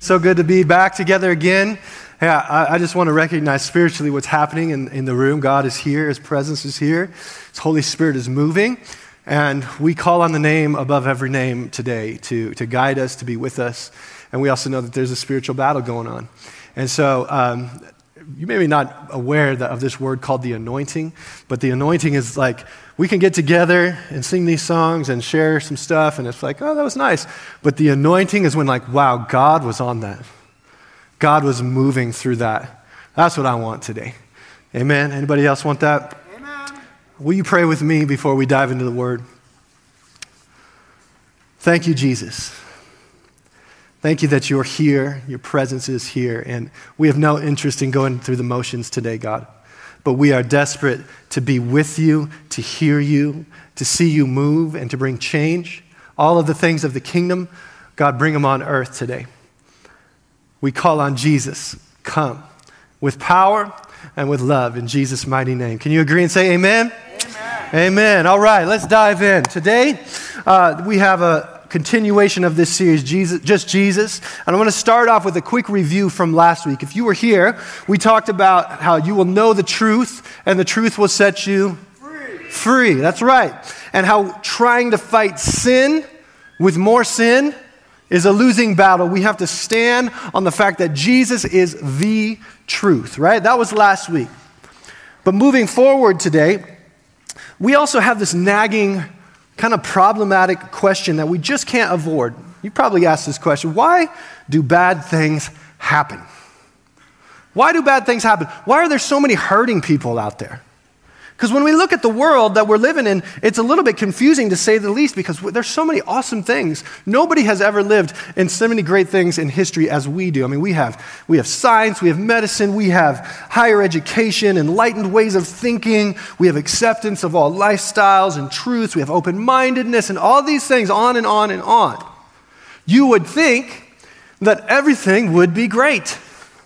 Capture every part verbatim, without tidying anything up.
So good to be back together again. Yeah, I, I just want to recognize spiritually what's happening in, in the room. God is here. His presence is here. His Holy Spirit is moving. And we call on the name above every name today to, to guide us, to be with us. And we also know that there's a spiritual battle going on. And so um, you may be not aware that, of this word called the anointing, but the anointing is like, we can get together and sing these songs and share some stuff, and it's like, oh, that was nice. But the anointing is when like, wow, God was on that. God was moving through that. That's what I want today. Amen? Anybody else want that? Amen. Will you pray with me before we dive into the word? Thank you, Jesus. Thank you that you're here, your presence is here, and we have no interest in going through the motions today, God. But we are desperate to be with you, to hear you, to see you move, and to bring change. All of the things of the kingdom, God, bring them on earth today. We call on Jesus, come, with power and with love in Jesus' mighty name. Can you agree and say amen? Amen. Amen. All right, let's dive in. Today, uh, we have a continuation of this series, Jesus, Just Jesus. And I want to start off with a quick review from last week. If you were here, we talked about how you will know the truth and the truth will set you Free. free. That's right. And how trying to fight sin with more sin is a losing battle. We have to stand on the fact that Jesus is the truth, right? That was last week. But moving forward today, we also have this nagging kind of problematic question that we just can't avoid. You probably asked this question. Why do bad things happen? Why do bad things happen? Why are there so many hurting people out there? Because when we look at the world that we're living in, it's a little bit confusing to say the least because there's so many awesome things. Nobody has ever lived in so many great things in history as we do. I mean, we have we have science, we have medicine, we have higher education, enlightened ways of thinking, we have acceptance of all lifestyles and truths, we have open-mindedness and all these things on and on and on. You would think that everything would be great.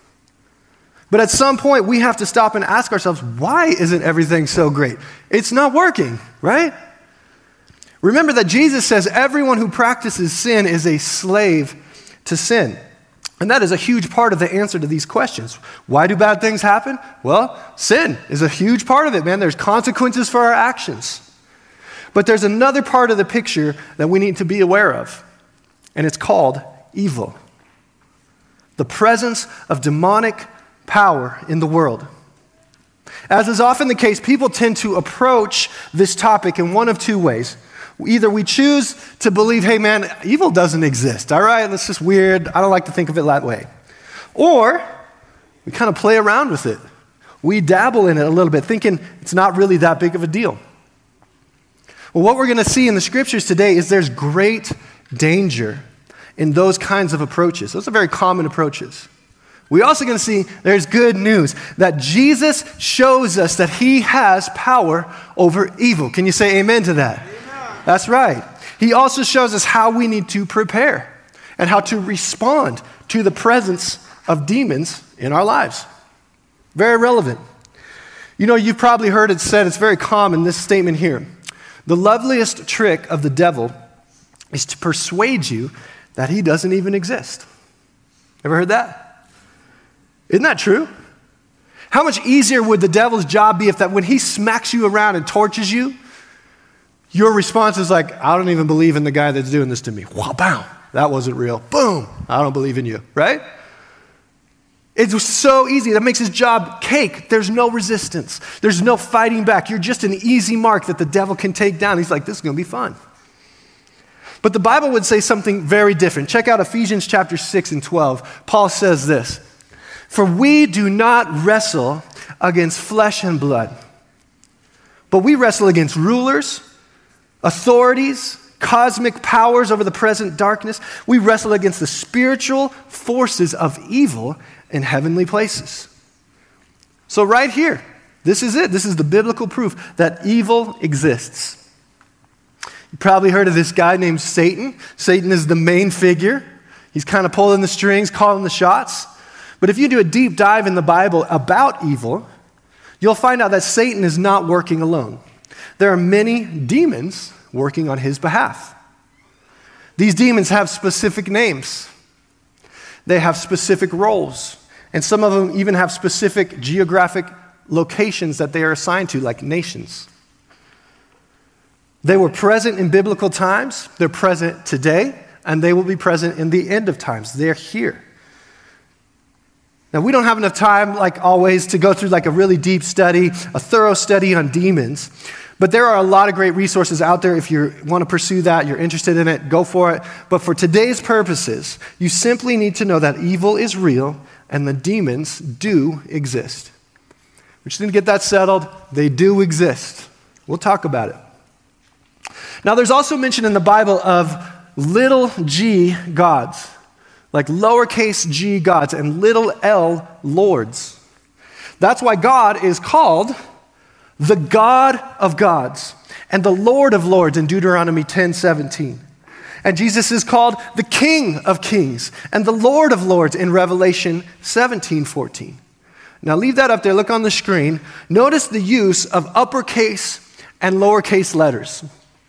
But at some point, we have to stop and ask ourselves, why isn't everything so great? It's not working, right? Remember that Jesus says everyone who practices sin is a slave to sin. And that is a huge part of the answer to these questions. Why do bad things happen? Well, sin is a huge part of it, man. There's consequences for our actions. But there's another part of the picture that we need to be aware of, and it's called evil. The presence of demonic power in the world. As is often the case, people tend to approach this topic in one of two ways. Either we choose to believe, hey man, evil doesn't exist, all right, that's just weird, I don't like to think of it that way. Or we kind of play around with it. We dabble in it a little bit, thinking it's not really that big of a deal. Well, what we're going to see in the scriptures today is there's great danger in those kinds of approaches. Those are very common approaches. We're also going to see there's good news, that Jesus shows us that he has power over evil. Can you say amen to that? Amen. That's right. He also shows us how we need to prepare and how to respond to the presence of demons in our lives. Very relevant. You know, you've probably heard it said, it's very common, this statement here. The loveliest trick of the devil is to persuade you that he doesn't even exist. Ever heard that? Isn't that true? How much easier would the devil's job be if that when he smacks you around and tortures you, your response is like, I don't even believe in the guy that's doing this to me. Wow, bam, that wasn't real. Boom, I don't believe in you, right? It's so easy. That makes his job cake. There's no resistance. There's no fighting back. You're just an easy mark that the devil can take down. He's like, this is going to be fun. But the Bible would say something very different. Check out Ephesians chapter six and twelve. Paul says this. For we do not wrestle against flesh and blood, but we wrestle against rulers, authorities, cosmic powers over the present darkness. We wrestle against the spiritual forces of evil in heavenly places. So right here, this is it. This is the biblical proof that evil exists. You probably heard of this guy named Satan. Satan is the main figure. He's kind of pulling the strings, calling the shots. But if you do a deep dive in the Bible about evil, you'll find out that Satan is not working alone. There are many demons working on his behalf. These demons have specific names. They have specific roles. And some of them even have specific geographic locations that they are assigned to, like nations. They were present in biblical times, they're present today, and they will be present in the end of times. They're here. Now, we don't have enough time, like always, to go through like a really deep study, a thorough study on demons, but there are a lot of great resources out there. If you want to pursue that, you're interested in it, go for it. But for today's purposes, you simply need to know that evil is real and the demons do exist. We just need to get that settled. They do exist. We'll talk about it. Now, there's also mention in the Bible of little g gods, like lowercase g gods and little l lords. That's why God is called the God of gods and the Lord of lords in Deuteronomy ten seventeen. And Jesus is called the King of kings and the Lord of lords in Revelation seventeen fourteen. Now leave that up there, look on the screen. Notice the use of uppercase and lowercase letters.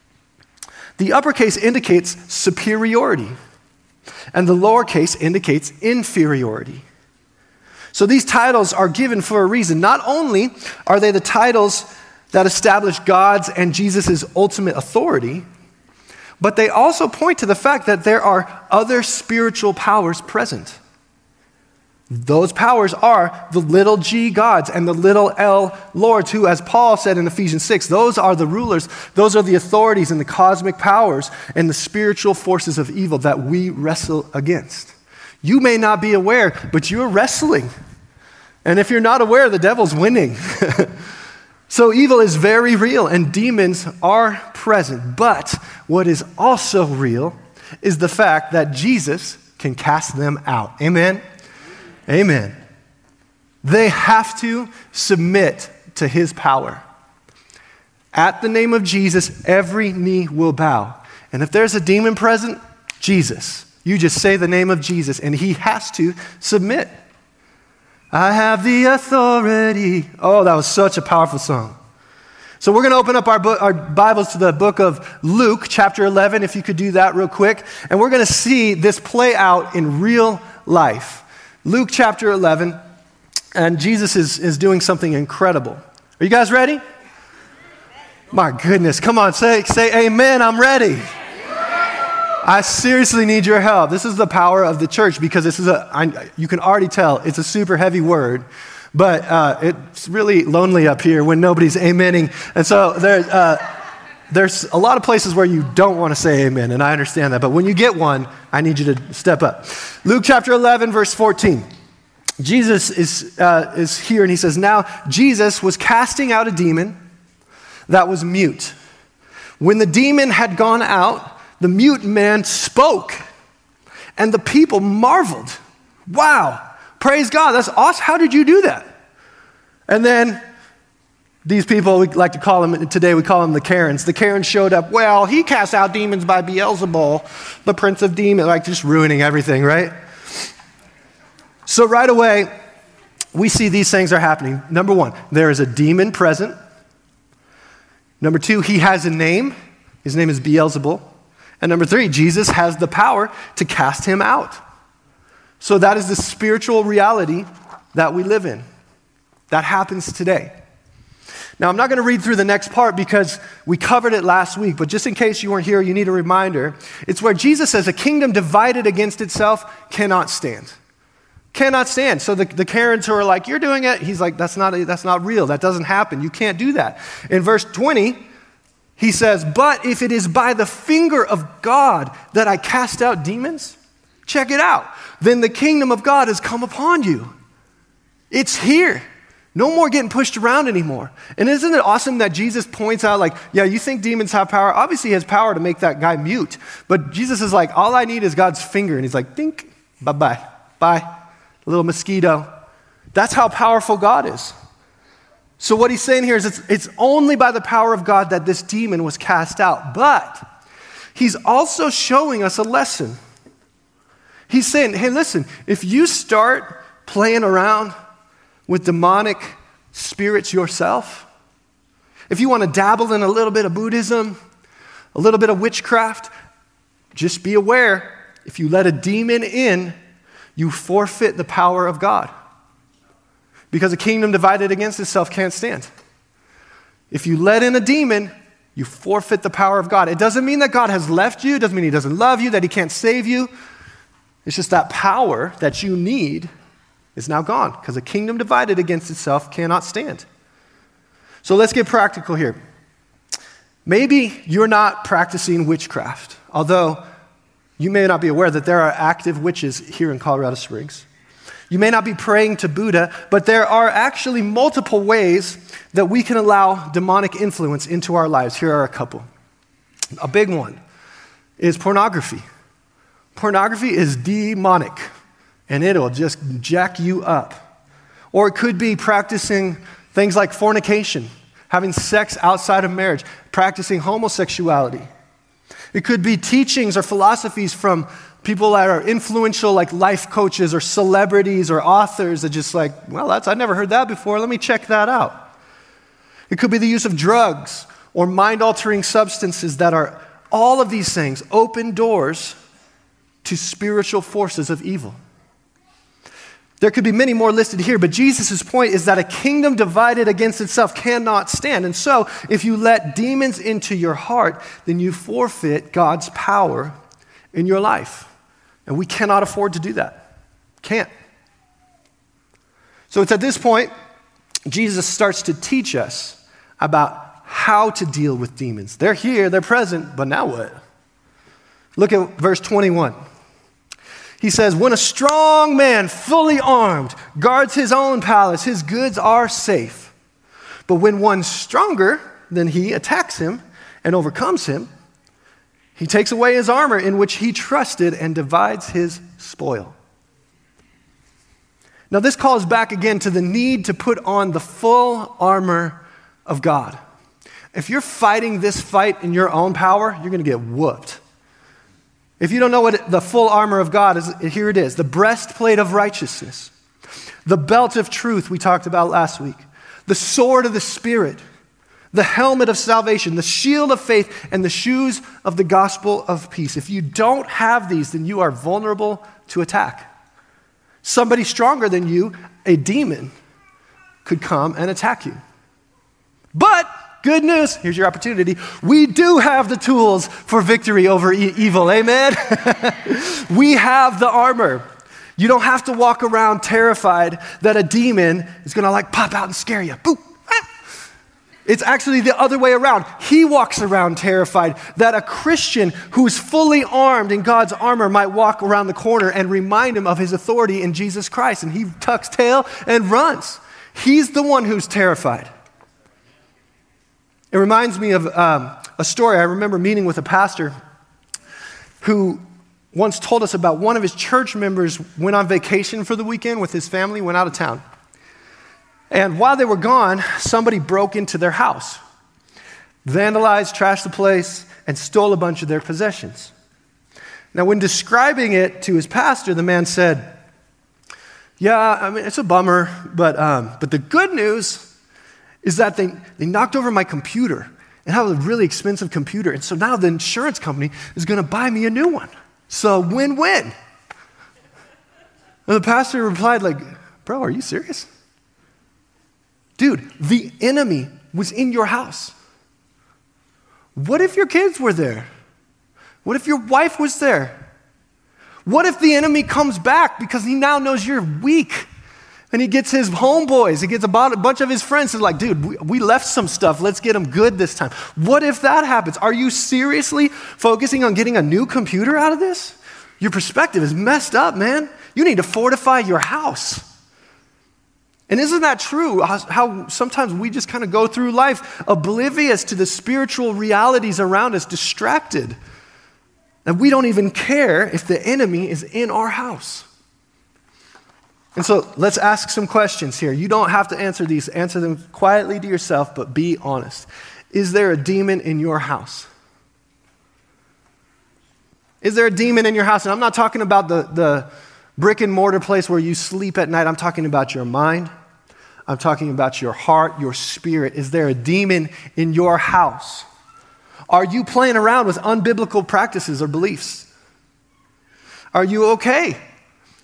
The uppercase indicates superiority, and the lowercase indicates inferiority. So these titles are given for a reason. Not only are they the titles that establish God's and Jesus' ultimate authority, but they also point to the fact that there are other spiritual powers present. Those powers are the little g gods and the little l lords, who, as Paul said in Ephesians six, those are the rulers, those are the authorities and the cosmic powers and the spiritual forces of evil that we wrestle against. You may not be aware, but you're wrestling. And if you're not aware, the devil's winning. So evil is very real and demons are present. But what is also real is the fact that Jesus can cast them out. Amen? Amen. They have to submit to his power. At the name of Jesus, every knee will bow. And if there's a demon present, Jesus. You just say the name of Jesus and he has to submit. I have the authority. Oh, that was such a powerful song. So we're going to open up our, book, our Bibles to the book of Luke, chapter eleven, if you could do that real quick. And we're going to see this play out in real life. Luke chapter eleven, and Jesus is, is doing something incredible. Are you guys ready? My goodness, come on, say, say amen, I'm ready. I seriously need your help. This is the power of the church, because this is a, I, you can already tell, it's a super heavy word, but uh, it's really lonely up here when nobody's amening. And so there, uh, there's a lot of places where you don't want to say amen, and I understand that. But when you get one, I need you to step up. Luke chapter eleven, verse fourteen. Jesus is, uh, is here, and he says, now Jesus was casting out a demon that was mute. When the demon had gone out, the mute man spoke, and the people marveled. Wow, praise God, that's awesome. How did you do that? And then these people, we like to call them, today we call them the Karens. The Karens showed up, well, he casts out demons by Beelzebul, the prince of demons, like just ruining everything, right? So right away, we see these things are happening. Number one, there is a demon present. Number two, he has a name. His name is Beelzebul. And number three, Jesus has the power to cast him out. So that is the spiritual reality that we live in. That happens today. Now, I'm not going to read through the next part because we covered it last week, but just in case you weren't here, you need a reminder. It's where Jesus says a kingdom divided against itself cannot stand. Cannot stand. So the, the Karens who are like, you're doing it, he's like, that's not, that's not real. That doesn't happen. You can't do that. In verse twenty, he says, but if it is by the finger of God that I cast out demons, check it out, then the kingdom of God has come upon you. It's here. No more getting pushed around anymore. And isn't it awesome that Jesus points out, like, yeah, you think demons have power? Obviously he has power to make that guy mute. But Jesus is like, all I need is God's finger. And he's like, think, bye-bye, bye, a little mosquito. That's how powerful God is. So what he's saying here is it's, it's only by the power of God that this demon was cast out. But he's also showing us a lesson. He's saying, hey, listen, if you start playing around with demonic spirits yourself, if you want to dabble in a little bit of Buddhism, a little bit of witchcraft, just be aware, if you let a demon in, you forfeit the power of God. Because a kingdom divided against itself can't stand. If you let in a demon, you forfeit the power of God. It doesn't mean that God has left you. It doesn't mean he doesn't love you, that he can't save you. It's just that power that you need is now gone because a kingdom divided against itself cannot stand. So let's get practical here. Maybe you're not practicing witchcraft, although you may not be aware that there are active witches here in Colorado Springs. You may not be praying to Buddha, but there are actually multiple ways that we can allow demonic influence into our lives. Here are a couple. A big one is pornography. Pornography is demonic, and it'll just jack you up. Or it could be practicing things like fornication, having sex outside of marriage, practicing homosexuality. It could be teachings or philosophies from people that are influential, like life coaches or celebrities or authors that just like, well, that's, I've never heard that before. Let me check that out. It could be the use of drugs or mind-altering substances that are, all of these things open doors to spiritual forces of evil. There could be many more listed here, but Jesus' point is that a kingdom divided against itself cannot stand. And so, if you let demons into your heart, then you forfeit God's power in your life. And we cannot afford to do that. Can't. So it's at this point, Jesus starts to teach us about how to deal with demons. They're here, they're present, but now what? Look at verse twenty-one. He says, when a strong man, fully armed, guards his own palace, his goods are safe. But when one stronger than he attacks him and overcomes him, he takes away his armor in which he trusted and divides his spoil. Now this calls back again to the need to put on the full armor of God. If you're fighting this fight in your own power, you're going to get whooped. If you don't know what the full armor of God is, here it is. The breastplate of righteousness, the belt of truth we talked about last week, the sword of the Spirit, the helmet of salvation, the shield of faith, and the shoes of the gospel of peace. If you don't have these, then you are vulnerable to attack. Somebody stronger than you, a demon, could come and attack you. But good news, here's your opportunity. We do have the tools for victory over e- evil, amen? We have the armor. You don't have to walk around terrified that a demon is gonna like pop out and scare you. Boop. Ah. It's actually the other way around. He walks around terrified that a Christian who's fully armed in God's armor might walk around the corner and remind him of his authority in Jesus Christ, and he tucks tail and runs. He's the one who's terrified. It reminds me of um, a story. I remember meeting with a pastor who once told us about one of his church members went on vacation for the weekend with his family, went out of town. And while they were gone, somebody broke into their house, vandalized, trashed the place, and stole a bunch of their possessions. Now, when describing it to his pastor, the man said, yeah, I mean, it's a bummer, but, um, but the good news is that they, they knocked over my computer and have a really expensive computer. And so now the insurance company is going to buy me a new one. So win-win. And the pastor replied like, bro, are you serious? Dude, the enemy was in your house. What if your kids were there? What if your wife was there? What if the enemy comes back because he now knows you're weak? And he gets his homeboys, he gets a bunch of his friends and like, dude, we, we left some stuff. Let's get them good this time. What if that happens? Are you seriously focusing on getting a new computer out of this? Your perspective is messed up, man. You need to fortify your house. And isn't that true? How, how sometimes we just kind of go through life oblivious to the spiritual realities around us, distracted. And we don't even care if the enemy is in our house. And so let's ask some questions here. You don't have to answer these. Answer them quietly to yourself, but be honest. Is there a demon in your house? Is there a demon in your house? And I'm not talking about the, the brick and mortar place where you sleep at night. I'm talking about your mind. I'm talking about your heart, your spirit. Is there a demon in your house? Are you playing around with unbiblical practices or beliefs? Are you okay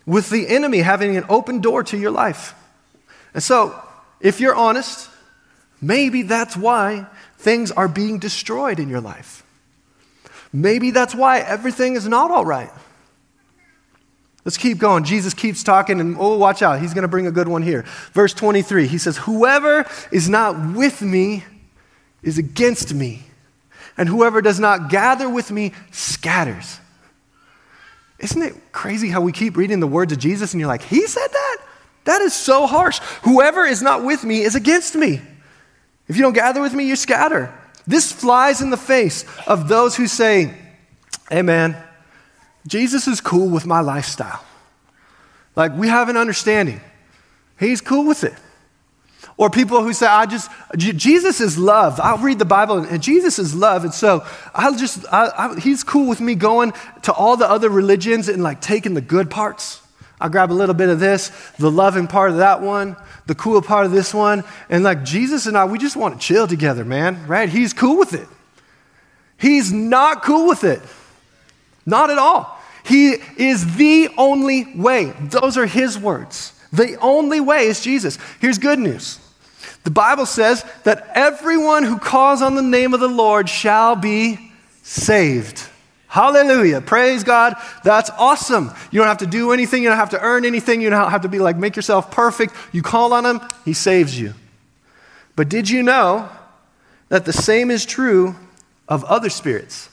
with the enemy having an open door to your life. And so, if you're honest, maybe that's why things are being destroyed in your life. Maybe that's why everything is not all right. Let's keep going. Jesus keeps talking, and oh, watch out. He's going to bring a good one here. Verse twenty-three, he says, whoever is not with me is against me, and whoever does not gather with me scatters. Isn't it crazy how we keep reading the words of Jesus, and you're like, he said that? That is so harsh. Whoever is not with me is against me. If you don't gather with me, you scatter. This flies in the face of those who say, hey man, Jesus is cool with my lifestyle. Like, we have an understanding. He's cool with it. Or people who say, I just, Jesus is love. I'll read the Bible and Jesus is love. And so I'll just, I, I, he's cool with me going to all the other religions and like taking the good parts. I grab a little bit of this, the loving part of that one, the cool part of this one. And like Jesus and I, we just want to chill together, man, right? He's cool with it. He's not cool with it. Not at all. He is the only way. Those are his words. The only way is Jesus. Here's good news. The Bible says that everyone who calls on the name of the Lord shall be saved. Hallelujah. Praise God. That's awesome. You don't have to do anything. You don't have to earn anything. You don't have to be like, make yourself perfect. You call on him, he saves you. But did you know that the same is true of other spirits?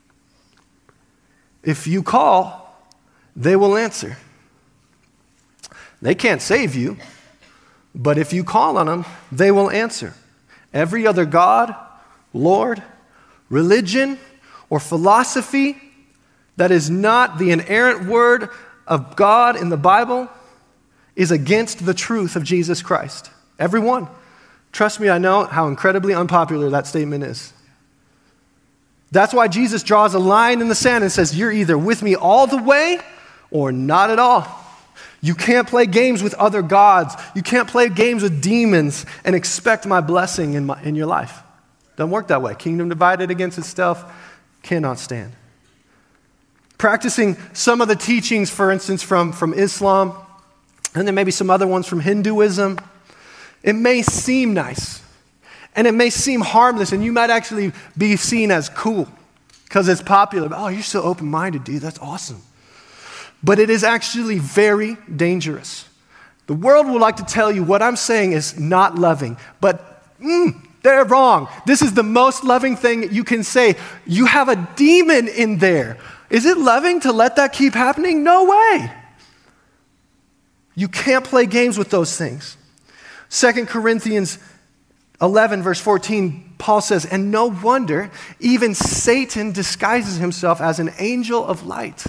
If you call, they will answer. They can't save you, but if you call on them, they will answer. Every other god, Lord, religion, or philosophy that is not the inerrant word of God in the Bible is against the truth of Jesus Christ. Every one. Trust me, I know how incredibly unpopular that statement is. That's why Jesus draws a line in the sand and says, you're either with me all the way or not at all. You can't play games with other gods. You can't play games with demons and expect my blessing in, my, in your life. Doesn't work that way. Kingdom divided against itself cannot stand. Practicing some of the teachings, for instance, from, from Islam, and then maybe some other ones from Hinduism, it may seem nice. And it may seem harmless, and you might actually be seen as cool because it's popular. Oh, you're so open-minded, dude. That's awesome. But it is actually very dangerous. The world will like to tell you what I'm saying is not loving, but mm, they're wrong. This is the most loving thing you can say. You have a demon in there. Is it loving to let that keep happening? No way. You can't play games with those things. Second Corinthians eleven, verse fourteen, Paul says, and no wonder even Satan disguises himself as an angel of light.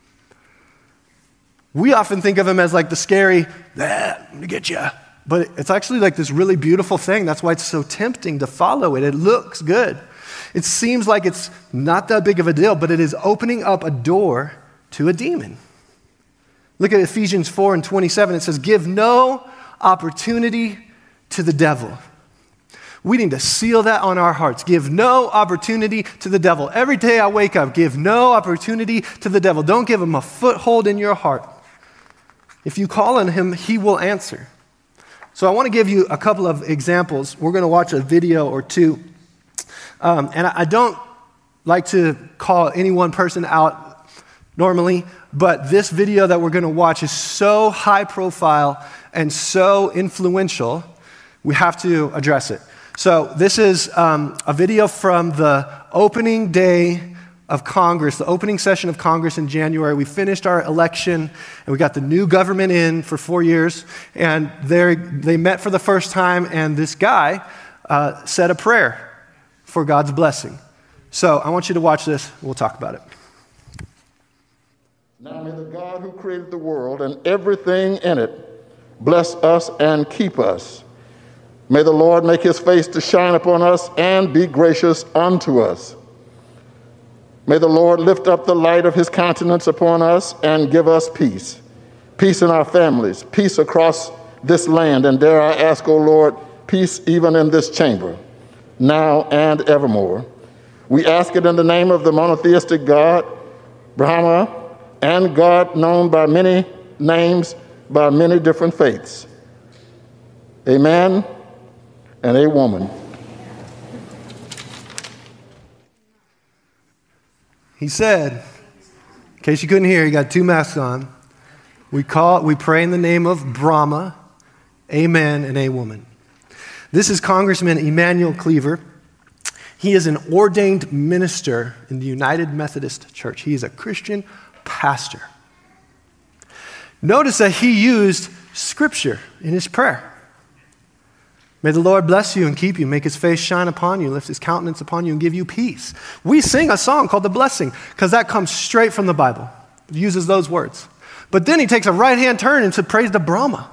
We often think of him as like the scary, ah, I'm gonna get you. But it's actually like this really beautiful thing. That's why it's so tempting to follow it. It looks good. It seems like it's not that big of a deal, but it is opening up a door to a demon. Look at Ephesians four and twenty-seven. It says, give no opportunity to the devil. We need to seal that on our hearts. Give no opportunity to the devil. Every day I wake up, give no opportunity to the devil. Don't give him a foothold in your heart. If you call on him, he will answer. So I want to give you a couple of examples. We're going to watch a video or two. Um, and I don't like to call any one person out normally, but this video that we're going to watch is so high profile and so influential, we have to address it. So this is um, a video from the opening day of Congress, the opening session of Congress in January. We finished our election, and we got the new government in for four years, and they met for the first time, and this guy uh, said a prayer for God's blessing. So I want you to watch this. We'll talk about it. Now may the God who created the world and everything in it bless us and keep us. May the Lord make his face to shine upon us and be gracious unto us. May the Lord lift up the light of his countenance upon us and give us peace. Peace in our families, peace across this land, and dare I ask, O Lord, peace even in this chamber, now and evermore. We ask it in the name of the monotheistic God, Brahma, and God known by many names by many different faiths. A man and a woman. He said, in case you couldn't hear, he got two masks on. We call, we pray in the name of Brahma, a man and a woman. This is Congressman Emanuel Cleaver. He is an ordained minister in the United Methodist Church. He is a Christian pastor. Notice that he used scripture in his prayer. May the Lord bless you and keep you, make his face shine upon you, lift his countenance upon you, and give you peace. We sing a song called The Blessing because that comes straight from the Bible. It uses those words. But then he takes a right-hand turn into praise to Brahma.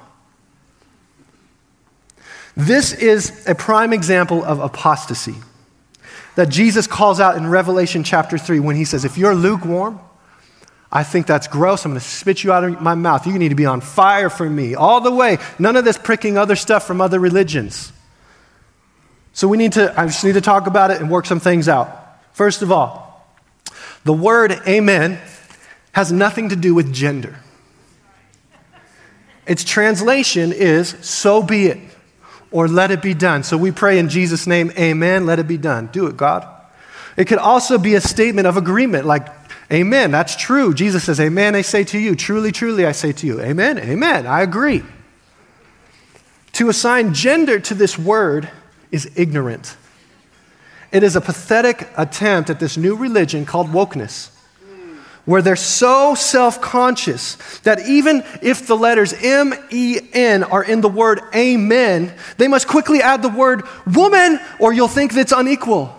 This is a prime example of apostasy that Jesus calls out in Revelation chapter three when he says, if you're lukewarm, I think that's gross. I'm going to spit you out of my mouth. You need to be on fire for me all the way. None of this pricking other stuff from other religions. So we need to, I just need to talk about it and work some things out. First of all, the word amen has nothing to do with gender. Its translation is, so be it, or let it be done. So we pray in Jesus' name, amen, let it be done. Do it, God. It could also be a statement of agreement, like, amen, that's true. Jesus says, amen, I say to you. Truly, truly, I say to you. Amen, amen, I agree. To assign gender to this word is ignorant. It is a pathetic attempt at this new religion called wokeness, where they're so self-conscious that even if the letters M E N are in the word amen, they must quickly add the word woman, or you'll think that it's unequal.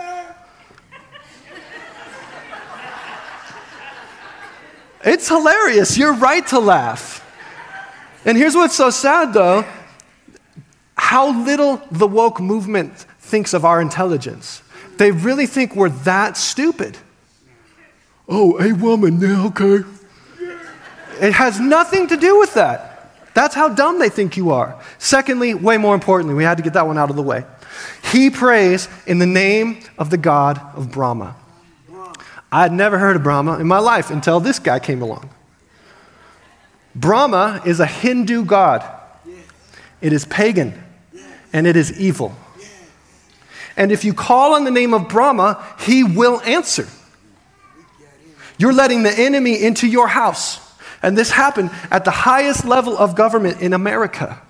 It's hilarious. You're right to laugh. And here's what's so sad, though. How little the woke movement thinks of our intelligence. They really think we're that stupid. Oh, a woman, yeah, okay. It has nothing to do with that. That's how dumb they think you are. Secondly, way more importantly, we had to get that one out of the way. He prays in the name of the god of Brahma. I had never heard of Brahma in my life until this guy came along. Brahma is a Hindu god. It is pagan, and it is evil. And if you call on the name of Brahma, he will answer. You're letting the enemy into your house. And this happened at the highest level of government in America.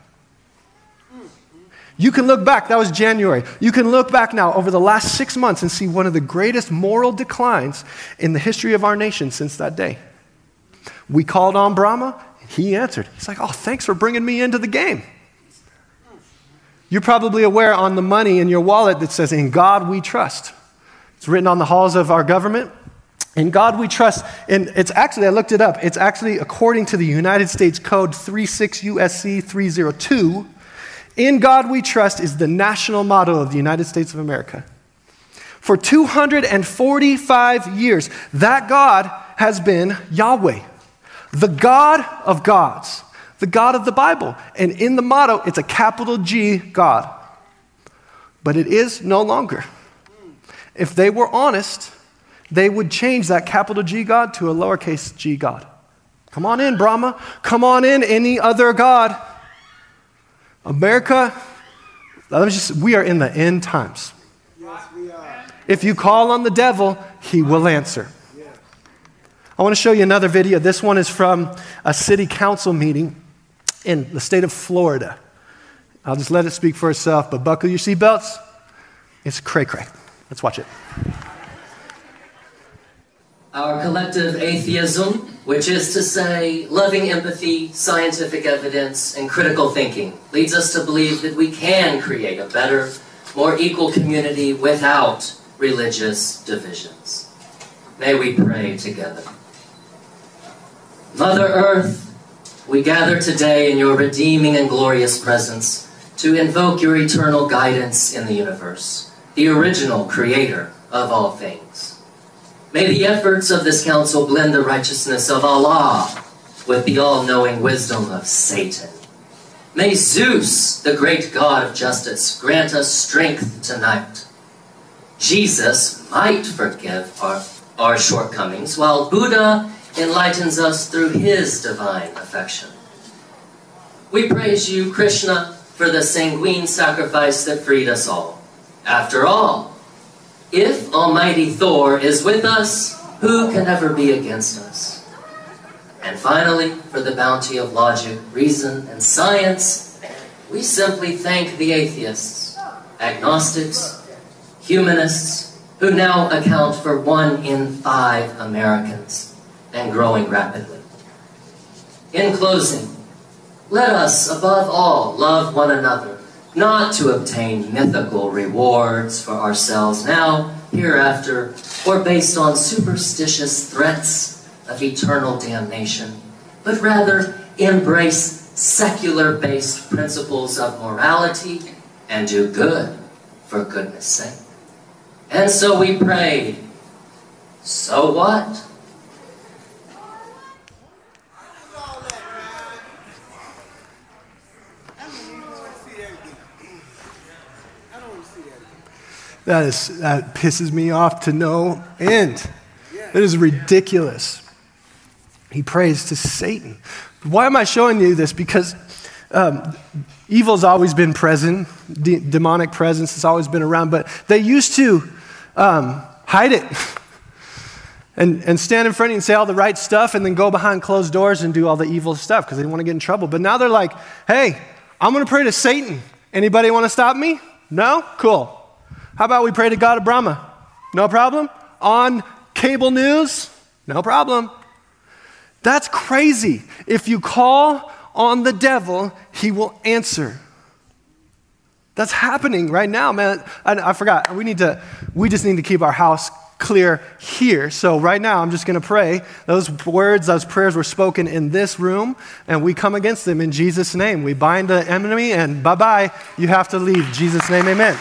You can look back, that was January. You can look back now over the last six months and see one of the greatest moral declines in the history of our nation since that day. We called on Brahma, and he answered. He's like, oh, thanks for bringing me into the game. You're probably aware on the money in your wallet that says, in God we trust. It's written on the halls of our government. In God we trust. And it's actually, I looked it up, it's actually according to the United States Code thirty-six U S C three oh two, in God we trust is the national motto of the United States of America. For two hundred forty-five years, that God has been Yahweh, the God of gods, the God of the Bible. And in the motto, it's a capital G, God. But it is no longer. If they were honest, they would change that capital G God to a lowercase g God. Come on in, Brahma. Come on in, any other God. America, let me just, we are in the end times. Yes, we are. If you call on the devil, he will answer. Yes. I want to show you another video. This one is from a city council meeting in the state of Florida. I'll just let it speak for itself, but buckle your seatbelts. It's cray-cray. Let's watch it. Our collective atheism, which is to say loving empathy, scientific evidence, and critical thinking, leads us to believe that we can create a better, more equal community without religious divisions. May we pray together. Mother Earth, we gather today in your redeeming and glorious presence to invoke your eternal guidance in the universe, the original creator of all things. May the efforts of this council blend the righteousness of Allah with the all-knowing wisdom of Satan. May Zeus, the great god of justice, grant us strength tonight. Jesus might forgive our, our shortcomings, while Buddha enlightens us through his divine affection. We praise you, Krishna, for the sanguine sacrifice that freed us all. After all, if Almighty Thor is with us, who can ever be against us? And finally, for the bounty of logic, reason, and science, we simply thank the atheists, agnostics, humanists, who now account for one in five Americans, and growing rapidly. In closing, let us, above all, love one another, not to obtain mythical rewards for ourselves now, hereafter, or based on superstitious threats of eternal damnation, but rather embrace secular-based principles of morality and do good for goodness sake. And so we prayed, so what? That is that pisses me off to no end. It is ridiculous. He prays to Satan. Why am I showing you this? Because um, evil's always been present. De- demonic presence has always been around. But they used to um, hide it and, and stand in front of you and say all the right stuff and then go behind closed doors and do all the evil stuff because they didn't want to get in trouble. But now they're like, hey, I'm going to pray to Satan. Anybody want to stop me? No? Cool. How about we pray to God of Brahma? No problem. On cable news? No problem. That's crazy. If you call on the devil, he will answer. That's happening right now, man. I, I forgot. We need to. We just need to keep our house clear here. So right now, I'm just going to pray. Those words, those prayers were spoken in this room, and we come against them in Jesus' name. We bind the enemy, and bye-bye. You have to leave. In Jesus' name, amen.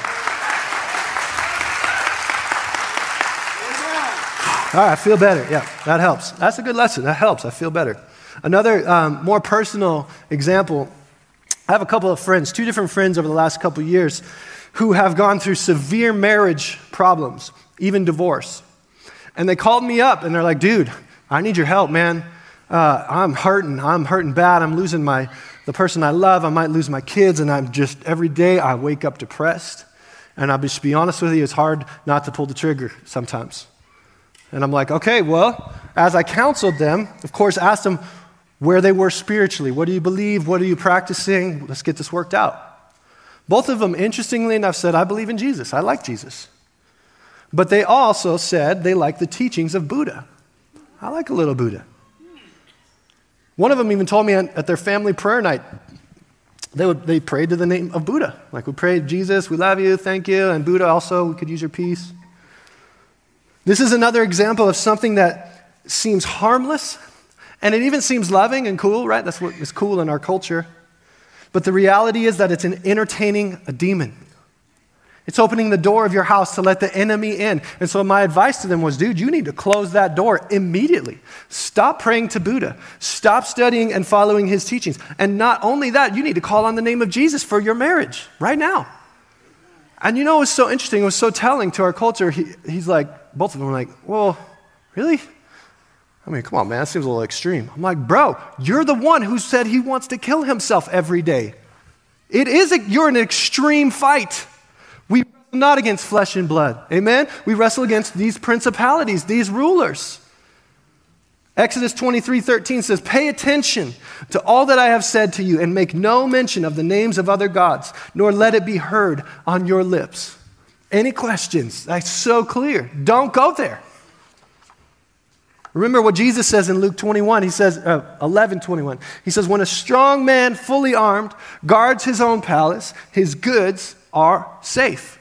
All right, I feel better. Yeah, that helps. That's a good lesson. That helps. I feel better. Another um, more personal example, I have a couple of friends, two different friends over the last couple of years who have gone through severe marriage problems, even divorce. And they called me up and they're like, dude, I need your help, man. Uh, I'm hurting. I'm hurting bad. I'm losing my the person I love. I might lose my kids. And I'm just, every day I wake up depressed. And I'll just be honest with you, it's hard not to pull the trigger sometimes. And I'm like, okay, well, as I counseled them, of course, asked them where they were spiritually. What do you believe? What are you practicing? Let's get this worked out. Both of them, interestingly enough, said, I believe in Jesus. I like Jesus. But they also said they like the teachings of Buddha. I like a little Buddha. One of them even told me at their family prayer night, they would they prayed to the name of Buddha. Like, we prayed, Jesus, we love you, thank you, and Buddha also, we could use your peace. This is another example of something that seems harmless, and it even seems loving and cool, right? That's what is cool in our culture. But the reality is that it's an entertaining a demon. It's opening the door of your house to let the enemy in. And so my advice to them was, dude, you need to close that door immediately. Stop praying to Buddha. Stop studying and following his teachings. And not only that, you need to call on the name of Jesus for your marriage right now. And you know, it was so interesting. It was so telling to our culture. He, he's like, both of them were like, well, really? I mean, come on, man, that seems a little extreme. I'm like, bro, you're the one who said he wants to kill himself every day. It is, a, you're in an extreme fight. We wrestle not against flesh and blood, amen? We wrestle against these principalities, these rulers. Exodus twenty-three thirteen says, pay attention to all that I have said to you and make no mention of the names of other gods, nor let it be heard on your lips. Any questions? That's so clear. Don't go there. Remember what Jesus says in Luke twenty-one. He says, uh, eleven twenty-one. He says, when a strong man fully armed guards his own palace, his goods are safe.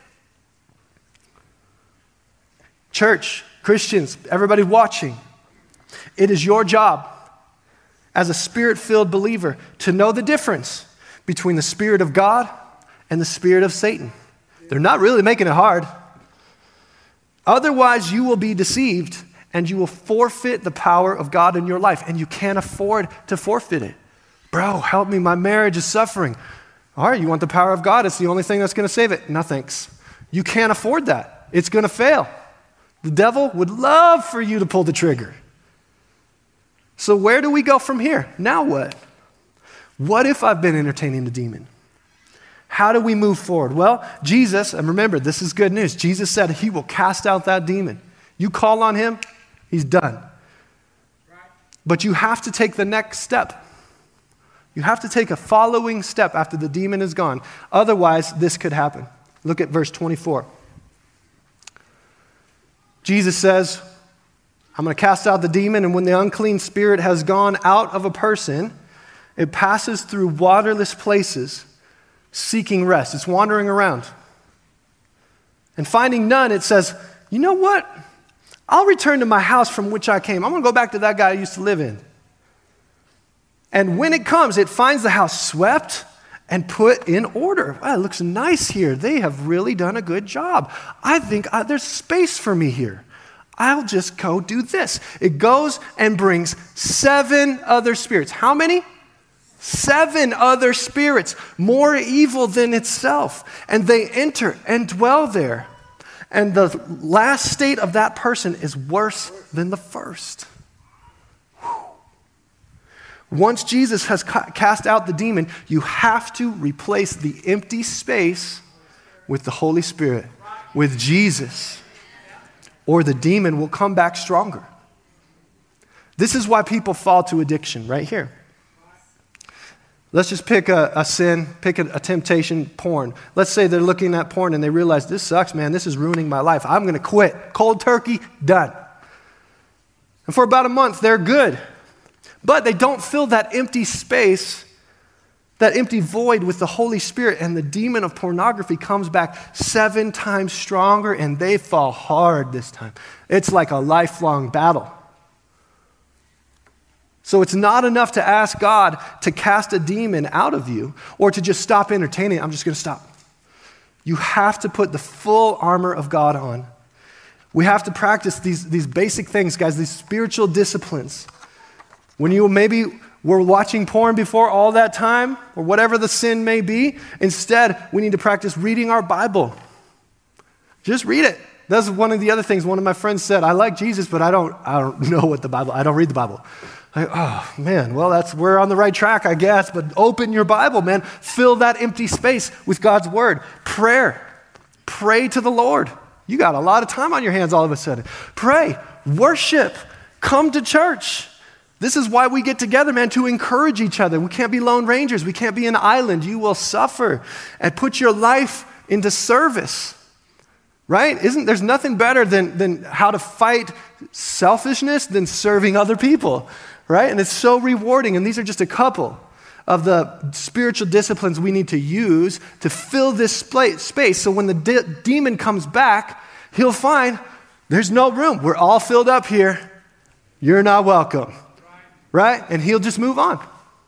Church, Christians, everybody watching, it is your job as a spirit-filled believer to know the difference between the Spirit of God and the spirit of Satan. They're not really making it hard. Otherwise, you will be deceived and you will forfeit the power of God in your life, and you can't afford to forfeit it. Bro, help me, my marriage is suffering. All right, you want the power of God? It's the only thing that's going to save it. No thanks. You can't afford that. It's going to fail. The devil would love for you to pull the trigger. So where do we go from here? Now what? What if I've been entertaining the demon? How do we move forward? Well, Jesus, and remember, this is good news. Jesus said he will cast out that demon. You call on him, he's done. But you have to take the next step. You have to take a following step after the demon is gone. Otherwise, this could happen. Look at verse twenty-four. Jesus says, I'm going to cast out the demon, and when the unclean spirit has gone out of a person, it passes through waterless places, seeking rest. It's wandering around. And finding none, it says, you know what? I'll return to my house from which I came. I'm going to go back to that guy I used to live in. And when it comes, it finds the house swept and put in order. Wow, it looks nice here. They have really done a good job. I think uh, there's space for me here. I'll just go do this. It goes and brings seven other spirits. How many? Seven other spirits, more evil than itself. And they enter and dwell there. And the last state of that person is worse than the first. Whew. Once Jesus has ca- cast out the demon, you have to replace the empty space with the Holy Spirit, with Jesus, or the demon will come back stronger. This is why people fall to addiction right here. Let's just pick a, a sin, pick a, a temptation, porn. Let's say they're looking at porn and they realize, this sucks, man. This is ruining my life. I'm going to quit. Cold turkey, done. And for about a month, they're good. But they don't fill that empty space, that empty void with the Holy Spirit, and the demon of pornography comes back seven times stronger, and they fall hard this time. It's like a lifelong battle. So it's not enough to ask God to cast a demon out of you or to just stop entertaining it. I'm just going to stop. You have to put the full armor of God on. We have to practice these, these basic things, guys, these spiritual disciplines. When you maybe were watching porn before all that time, or whatever the sin may be, instead, we need to practice reading our Bible. Just read it. That's one of the other things one of my friends said. I like Jesus, but I don't, I don't know what the Bible, I don't read the Bible. I, oh, man, well, that's, we're on the right track, I guess, but open your Bible, man. Fill that empty space with God's word. Prayer. Pray to the Lord. You got a lot of time on your hands all of a sudden. Pray. Worship. Come to church. This is why we get together, man, to encourage each other. We can't be lone rangers. We can't be an island. You will suffer. And put your life into service. Right? Isn't there's nothing better than, than how to fight selfishness than serving other people. Right? And it's so rewarding. And these are just a couple of the spiritual disciplines we need to use to fill this space. So when the de- demon comes back, he'll find there's no room. We're all filled up here. You're not welcome. Right? And he'll just move on.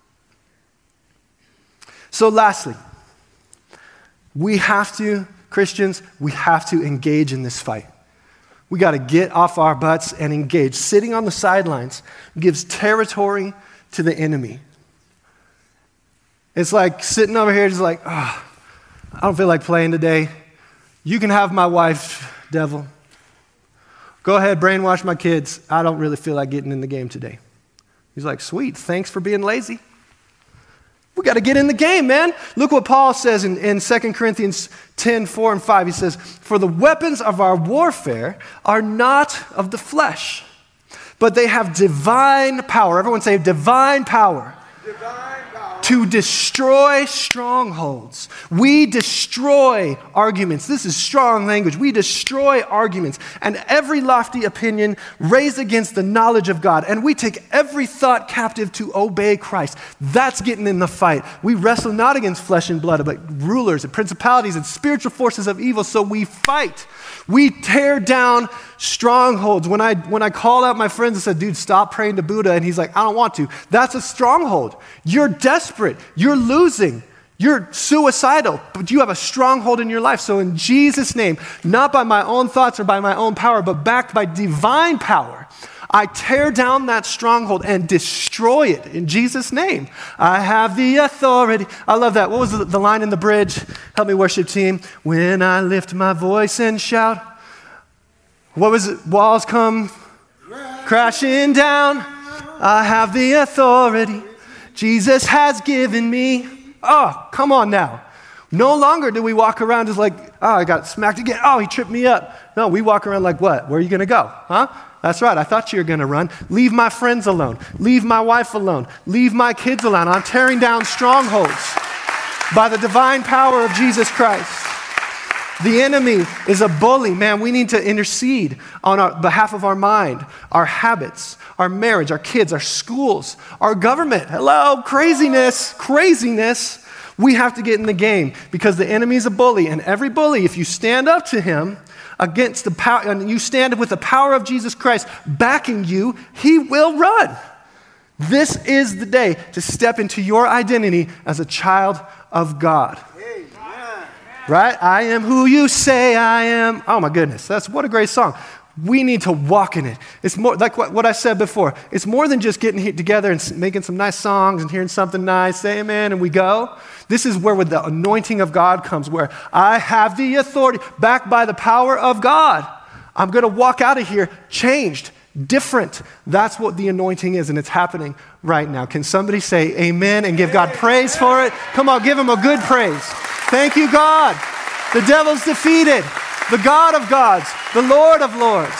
So lastly, we have to, Christians, we have to engage in this fight. We got to get off our butts and engage. Sitting on the sidelines gives territory to the enemy. It's like sitting over here just like, oh, I don't feel like playing today. You can have my wife, devil. Go ahead, brainwash my kids. I don't really feel like getting in the game today. He's like, sweet, thanks for being lazy. We got to get in the game, man. Look what Paul says in, in Second Corinthians ten, four and five. He says, for the weapons of our warfare are not of the flesh, but they have divine power. Everyone say divine power. Divine power. To destroy strongholds. We destroy arguments. This is strong language. We destroy arguments and every lofty opinion raised against the knowledge of God. And we take every thought captive to obey Christ. That's getting in the fight. We wrestle not against flesh and blood, but rulers and principalities and spiritual forces of evil. So we fight. We tear down strongholds. When I when I called out my friends and said, dude, stop praying to Buddha, and he's like, I don't want to. That's a stronghold. You're desperate. You're losing. You're suicidal, but you have a stronghold in your life. So in Jesus' name, not by my own thoughts or by my own power, but backed by divine power, I tear down that stronghold and destroy it in Jesus' name. I have the authority. I love that. What was the, the line in the bridge? Help me, worship team. When I lift my voice and shout. What was it? Walls come crashing down. I have the authority Jesus has given me. Oh, come on now. No longer do we walk around just like, oh, I got smacked again. Oh, he tripped me up. No, we walk around like what? Where are you going to go? Huh? That's right. I thought you were going to run. Leave my friends alone. Leave my wife alone. Leave my kids alone. I'm tearing down strongholds by the divine power of Jesus Christ. The enemy is a bully. Man, we need to intercede on our, behalf of our mind, our habits, our marriage, our kids, our schools, our government. Hello, craziness, craziness. We have to get in the game because the enemy is a bully. And every bully, if you stand up to him against the power, and you stand with the power of Jesus Christ backing you, he will run. This is the day to step into your identity as a child of God. Right? I am who you say I am. Oh my goodness, that's what a great song. We need to walk in it. It's more like what, what I said before. It's more than just getting together and making some nice songs and hearing something nice, say amen, and we go. This is where the anointing of God comes, where I have the authority, backed by the power of God. I'm going to walk out of here changed, different. That's what the anointing is, and it's happening right now. Can somebody say amen and give God praise for it? Come on, give him a good praise. Thank you, God. The devil's defeated. The God of gods, the Lord of lords.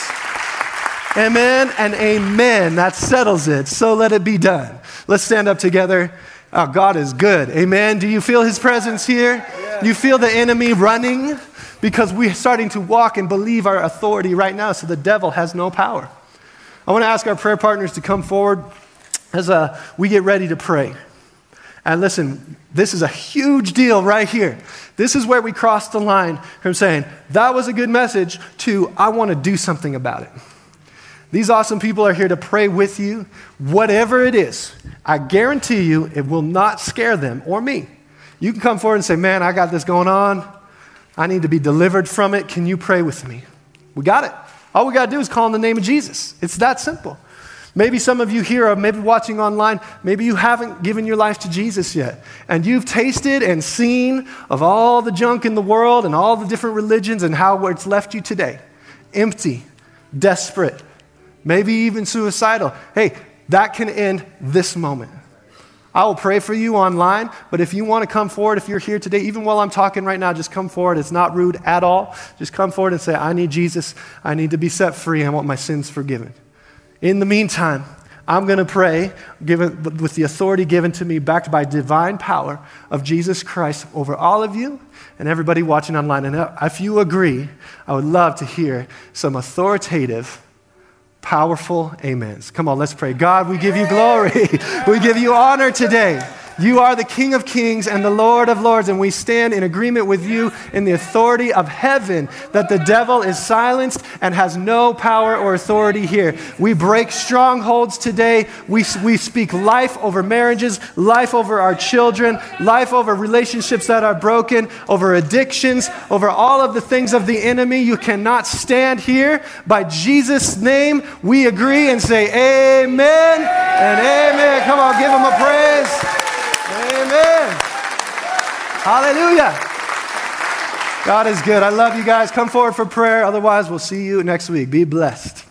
Amen and amen. That settles it. So let it be done. Let's stand up together. Oh, God is good. Amen. Do you feel his presence here? Yeah. You feel the enemy running? Because we're starting to walk and believe our authority right now, so the devil has no power. I want to ask our prayer partners to come forward as uh, we get ready to pray. And listen, this is a huge deal right here. This is where we cross the line from saying, that was a good message, to I want to do something about it. These awesome people are here to pray with you. Whatever it is, I guarantee you it will not scare them or me. You can come forward and say, man, I got this going on. I need to be delivered from it. Can you pray with me? We got it. All we got to do is call on the name of Jesus. It's that simple. Maybe some of you here are maybe watching online, maybe you haven't given your life to Jesus yet. And you've tasted and seen of all the junk in the world and all the different religions and how it's left you today. Empty, desperate, maybe even suicidal. Hey, that can end this moment. I will pray for you online, but if you want to come forward, if you're here today, even while I'm talking right now, just come forward. It's not rude at all. Just come forward and say, I need Jesus. I need to be set free. I want my sins forgiven. In the meantime, I'm going to pray given, with the authority given to me, backed by divine power of Jesus Christ over all of you and everybody watching online. And if you agree, I would love to hear some authoritative, powerful amens. Come on, let's pray. God, we give you glory. We give you honor today. You are the King of Kings and the Lord of Lords, and we stand in agreement with you in the authority of heaven that the devil is silenced and has no power or authority here. We break strongholds today. We, we speak life over marriages, life over our children, life over relationships that are broken, over addictions, over all of the things of the enemy. You cannot stand here. By Jesus' name, we agree and say amen and amen. Come on, give him a praise. Amen. Hallelujah. God is good. I love you guys. Come forward for prayer. Otherwise, we'll see you next week. Be blessed.